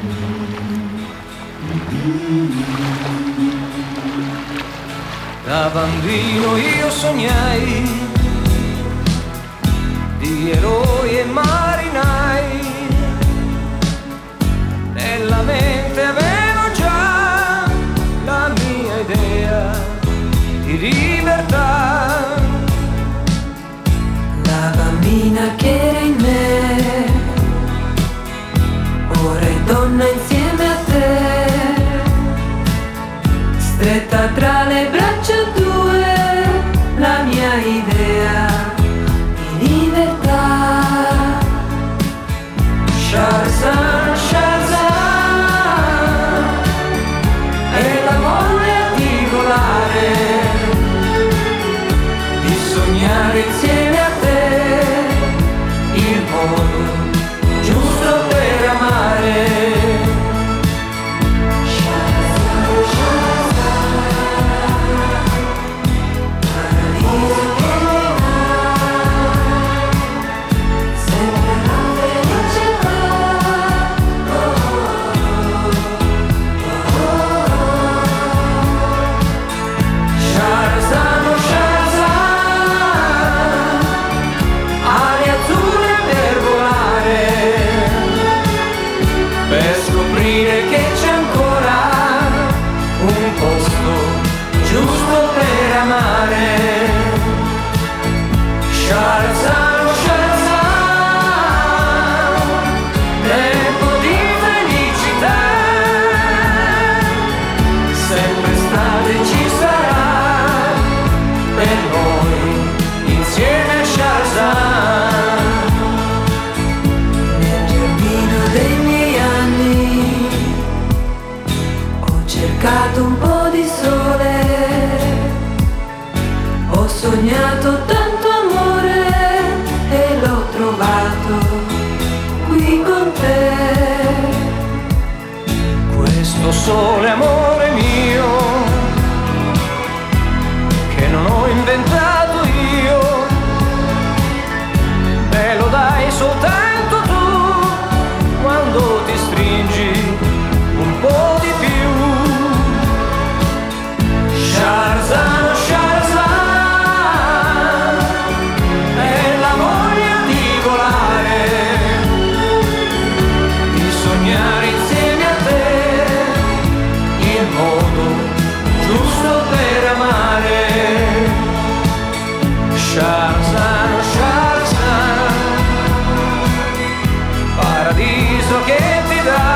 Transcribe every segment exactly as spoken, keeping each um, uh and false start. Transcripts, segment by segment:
Da bambino io sognai di eroi e marinai, nella mente avevo già la mia idea di libertà. La bambina che era in me, ora è donna insieme a te, stretta tra le braccia tue, la mia idea di libertà. Shahrazad, Shahrazad, è la voglia di volare, di sognare insieme a te il modo giusto per amare. Un po' di sole, ho sognato tanto amore e l'ho trovato qui con te. Questo sole amore mio, che non ho inventato io, me lo dai soltanto tu, quando ti stringi un po' di più. Shahrazad, Shahrazad, è la voglia di volare, di sognare insieme a te il modo giusto per amare. Shahrazad, Shahrazad, paradiso che ti dà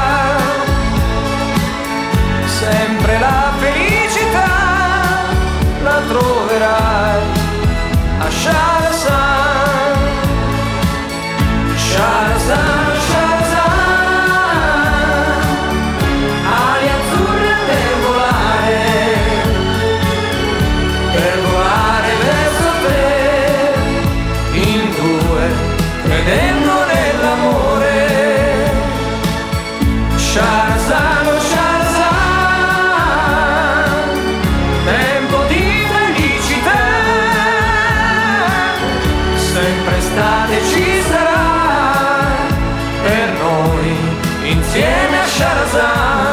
sempre la felicità, la troverai a Shahrazad. Shahrazad, Shahrazad, ali azzurre per volare, per volare verso te, in due, credendo nell'amore. Shahrazad, Shahrazad, tempo di sempre estate ci sarà per noi insieme a Shahrazad.